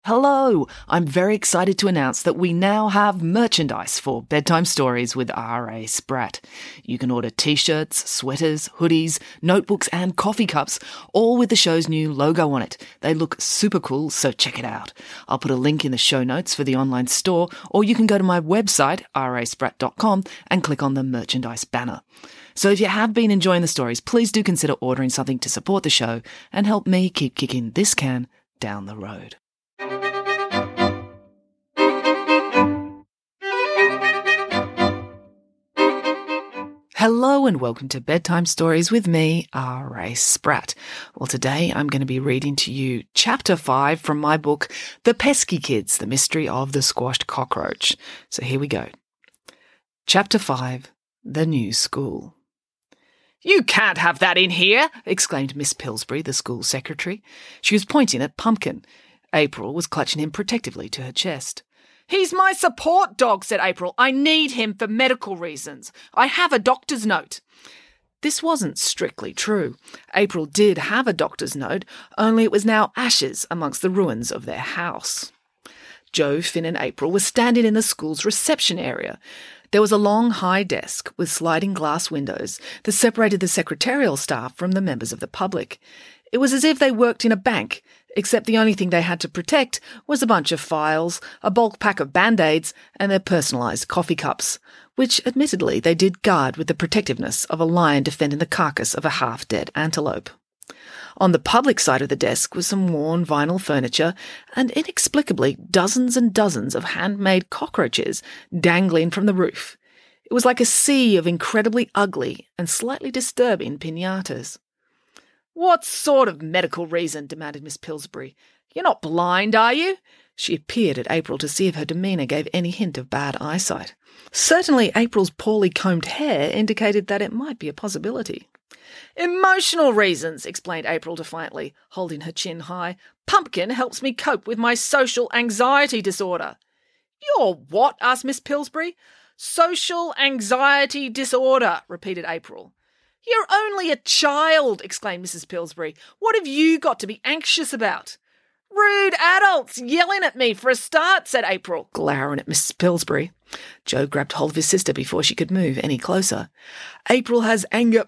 Hello! I'm very excited to announce that we now have merchandise for Bedtime Stories with R.A. Spratt. You can order t-shirts, sweaters, hoodies, notebooks and coffee cups, all with the show's new logo on it. They look super cool, so check it out. I'll put a link in the show notes for the online store, or you can go to my website, raspratt.com, and click on the merchandise banner. So if you have been enjoying the stories, please do consider ordering something to support the show and help me keep kicking this can down the road. Hello and welcome to Bedtime Stories with me, R.A. Spratt. Well, today I'm going to be reading to you Chapter 5 from my book, The Pesky Kids, The Mystery of the Squashed Cockroach. So here we go. Chapter 5, The New School. "You can't have that in here!" exclaimed Miss Pillsbury, the school secretary. She was pointing at Pumpkin. April was clutching him protectively to her chest. "He's my support dog," said April. "I need him for medical reasons. I have a doctor's note." This wasn't strictly true. April did have a doctor's note, only it was now ashes amongst the ruins of their house. Joe, Finn and April were standing in the school's reception area. There was a long, high desk with sliding glass windows that separated the secretarial staff from the members of the public. It was as if they worked in a bank, except the only thing they had to protect was a bunch of files, a bulk pack of Band-Aids, and their personalised coffee cups, which admittedly they did guard with the protectiveness of a lion defending the carcass of a half-dead antelope. On the public side of the desk was some worn vinyl furniture and, inexplicably, dozens and dozens of handmade cockroaches dangling from the roof. It was like a sea of incredibly ugly and slightly disturbing piñatas. "What sort of medical reason?" demanded Miss Pillsbury. "You're not blind, are you?" She peered at April to see if her demeanour gave any hint of bad eyesight. Certainly April's poorly combed hair indicated that it might be a possibility. "Emotional reasons," explained April defiantly, holding her chin high. "Pumpkin helps me cope with my social anxiety disorder." "Your what?" asked Miss Pillsbury. "Social anxiety disorder," repeated April. "You're only a child," exclaimed Mrs. Pillsbury. "What have you got to be anxious about?" "Rude adults yelling at me for a start," said April, glowering at Mrs. Pillsbury. Joe grabbed hold of his sister before she could move any closer. "April has anger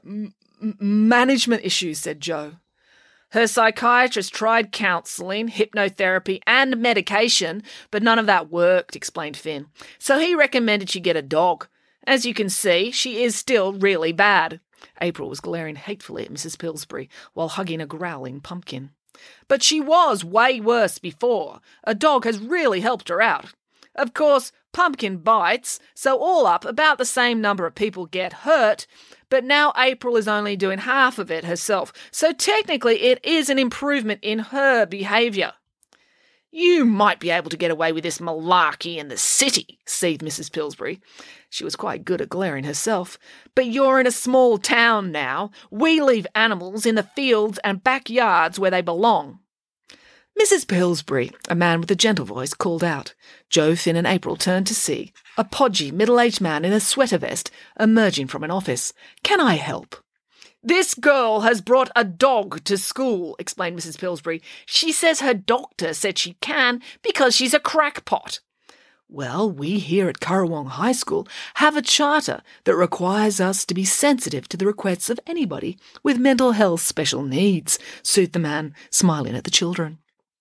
management issues," said Joe. "Her psychiatrist tried counselling, hypnotherapy and medication, but none of that worked," explained Finn. "So he recommended she get a dog. As you can see, she is still really bad." April was glaring hatefully at Mrs. Pillsbury while hugging a growling Pumpkin. "But she was way worse before. A dog has really helped her out. Of course, Pumpkin bites, so all up about the same number of people get hurt, but now April is only doing half of it herself, so technically it is an improvement in her behaviour." "You might be able to get away with this malarkey in the city," seethed Mrs. Pillsbury. She was quite good at glaring herself. "But you're in a small town now. We leave animals in the fields and backyards where they belong." "Mrs. Pillsbury," a man with a gentle voice called out. Joe, Finn and April turned to see a podgy, middle-aged man in a sweater vest emerging from an office. "Can I help?" "This girl has brought a dog to school," explained Mrs. Pillsbury. "She says her doctor said she can because she's a crackpot." "Well, we here at Currawong High School have a charter that requires us to be sensitive to the requests of anybody with mental health special needs," soothed the man, smiling at the children.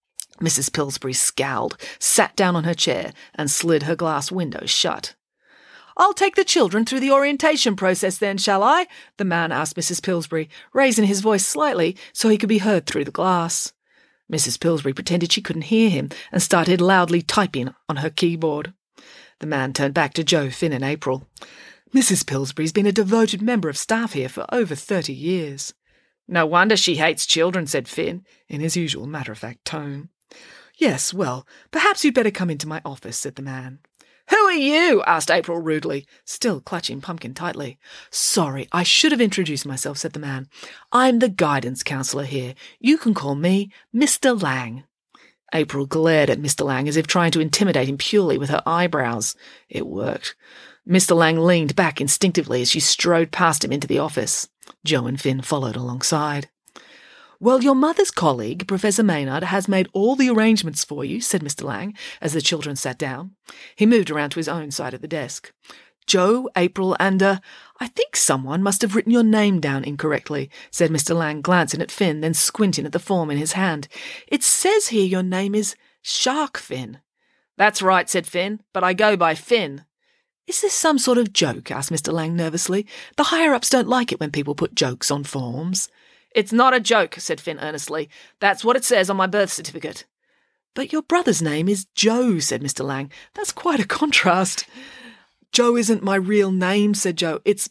Mrs. Pillsbury scowled, sat down on her chair, and slid her glass window shut. "I'll take the children through the orientation process then, shall I?" the man asked Mrs. Pillsbury, raising his voice slightly so he could be heard through the glass. Mrs. Pillsbury pretended she couldn't hear him and started loudly typing on her keyboard. The man turned back to Joe, Finn and April. "Mrs. Pillsbury's been a devoted member of staff here for over 30 years. "No wonder she hates children," said Finn, in his usual matter-of-fact tone. "Yes, well, perhaps you'd better come into my office," said the man. "Who are you?" asked April rudely, still clutching Pumpkin tightly. "Sorry, I should have introduced myself," said the man. "I'm the guidance counsellor here. You can call me Mr. Lang." April glared at Mr. Lang as if trying to intimidate him purely with her eyebrows. It worked. Mr. Lang leaned back instinctively as she strode past him into the office. Joe and Finn followed alongside. "Well, your mother's colleague, Professor Maynard, has made all the arrangements for you," said Mr. Lang, as the children sat down. He moved around to his own side of the desk. "Joe, April, and, I think someone must have written your name down incorrectly," said Mr. Lang, glancing at Finn, then squinting at the form in his hand. "It says here your name is Shark Fin." "That's right," said Finn, "but I go by Finn." "Is this some sort of joke?" asked Mr. Lang nervously. "The higher-ups don't like it when people put jokes on forms." "It's not a joke," said Finn earnestly. "That's what it says on my birth certificate." "But your brother's name is Joe," said Mr. Lang. "That's quite a contrast." "Joe isn't my real name," said Joe. It's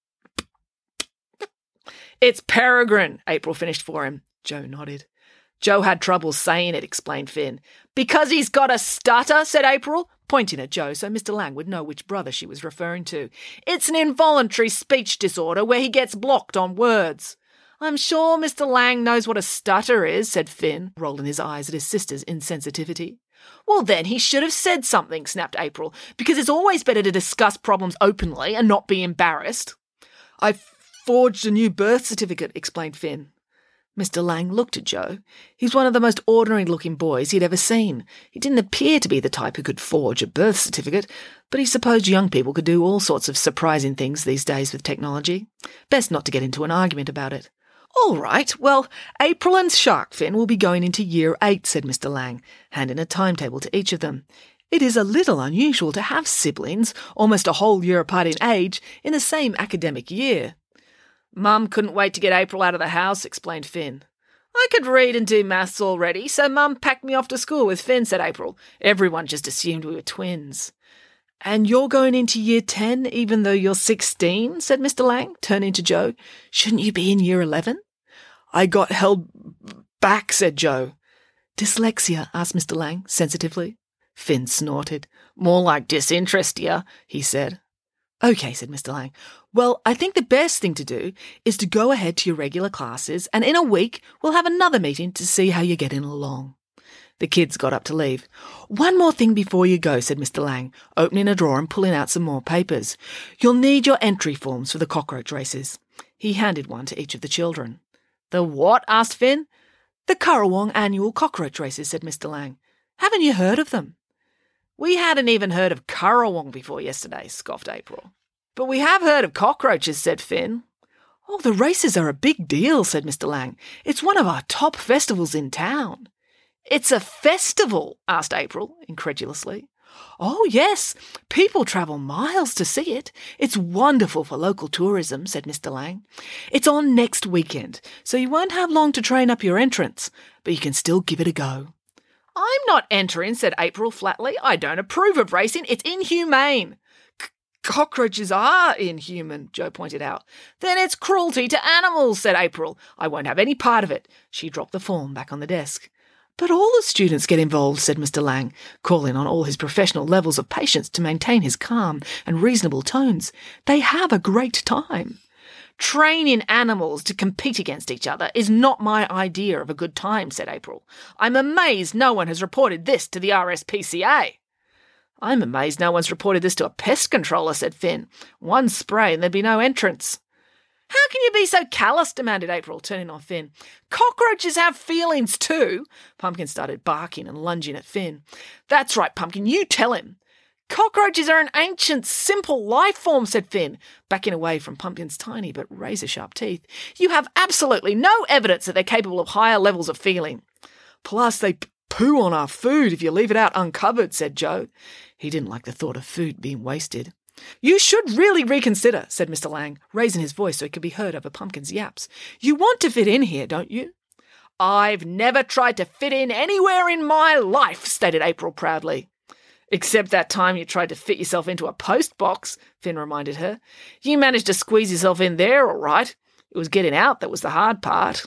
Peregrine," April finished for him. Joe nodded. "Joe had trouble saying it," explained Finn. "Because he's got a stutter," said April, pointing at Joe so Mr. Lang would know which brother she was referring to. "It's an involuntary speech disorder where he gets blocked on words." "I'm sure Mr. Lang knows what a stutter is," said Finn, rolling his eyes at his sister's insensitivity. "Well, then he should have said something," snapped April, "because it's always better to discuss problems openly and not be embarrassed." "I forged a new birth certificate," explained Finn. Mr. Lang looked at Joe. He's one of the most ordinary-looking boys he'd ever seen. He didn't appear to be the type who could forge a birth certificate, but he supposed young people could do all sorts of surprising things these days with technology. Best not to get into an argument about it. "All right, well, April and Shark Fin will be going into Year 8, said Mr. Lang, handing a timetable to each of them. "It is a little unusual to have siblings, almost a whole year apart in age, in the same academic year." "Mum couldn't wait to get April out of the house," explained Finn. "I could read and do maths already, so Mum packed me off to school with Finn," said April. "Everyone just assumed we were twins." "And you're going into Year 10, even though you're 16, said Mr. Lang, turning to Joe. "Shouldn't you be in Year 11? "I got held back," said Joe. "Dyslexia?" asked Mr. Lang, sensitively. Finn snorted. "More like disinterest, dear," he said. "OK," said Mr. Lang. "Well, I think the best thing to do is to go ahead to your regular classes, and in a week we'll have another meeting to see how you're getting along." The kids got up to leave. "One more thing before you go," said Mr. Lang, opening a drawer and pulling out some more papers. "You'll need your entry forms for the cockroach races." He handed one to each of the children. "The what?" asked Finn. "The Currawong annual cockroach races," said Mr. Lang. "Haven't you heard of them?" "We hadn't even heard of Currawong before yesterday," scoffed April. "But we have heard of cockroaches," said Finn. "Oh, the races are a big deal," said Mr. Lang. "It's one of our top festivals in town." "It's a festival?" asked April, incredulously. "Oh, yes. People travel miles to see it. It's wonderful for local tourism," said Mr. Lang. "It's on next weekend, so you won't have long to train up your entrance, but you can still give it a go." "I'm not entering," said April flatly. "I don't approve of racing. It's inhumane." "Cockroaches are inhuman," Joe pointed out. "Then it's cruelty to animals," said April. "I won't have any part of it." She dropped the form back on the desk. "But all the students get involved," said Mr. Lang, calling on all his professional levels of patience to maintain his calm and reasonable tones. "They have a great time." "Training animals to compete against each other is not my idea of a good time," said April. "I'm amazed no one has reported this to the RSPCA." "I'm amazed no one's reported this to a pest controller," said Finn. "One spray and there'd be no entrance." "How can you be so callous?" demanded April, turning on Finn. "Cockroaches have feelings too." Pumpkin started barking and lunging at Finn. "That's right, Pumpkin, you tell him." "Cockroaches are an ancient, simple life form," said Finn, backing away from Pumpkin's tiny but razor-sharp teeth. "You have absolutely no evidence that they're capable of higher levels of feeling." "Plus, they poo on our food if you leave it out uncovered," said Joe. He didn't like the thought of food being wasted. "You should really reconsider," said Mr. Lang, raising his voice so it could be heard over Pumpkin's yaps. "You want to fit in here, don't you?" "I've never tried to fit in anywhere in my life," stated April proudly. "Except that time you tried to fit yourself into a post box," Finn reminded her. "You managed to squeeze yourself in there all right. It was getting out that was the hard part."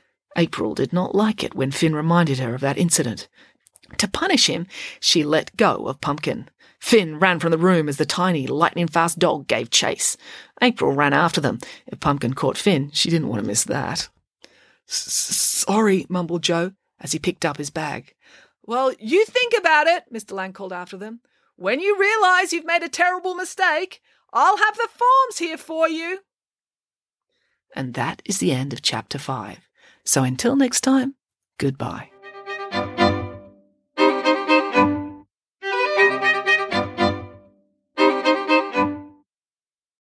April did not like it when Finn reminded her of that incident. To punish him, she let go of Pumpkin. Finn ran from the room as the tiny, lightning-fast dog gave chase. April ran after them. If Pumpkin caught Finn, she didn't want to miss that. "Sorry," mumbled Joe, as he picked up his bag. "Well, you think about it," Mr. Lang called after them. "When you realise you've made a terrible mistake, I'll have the forms here for you." And that is the end of Chapter 5. So until next time, goodbye.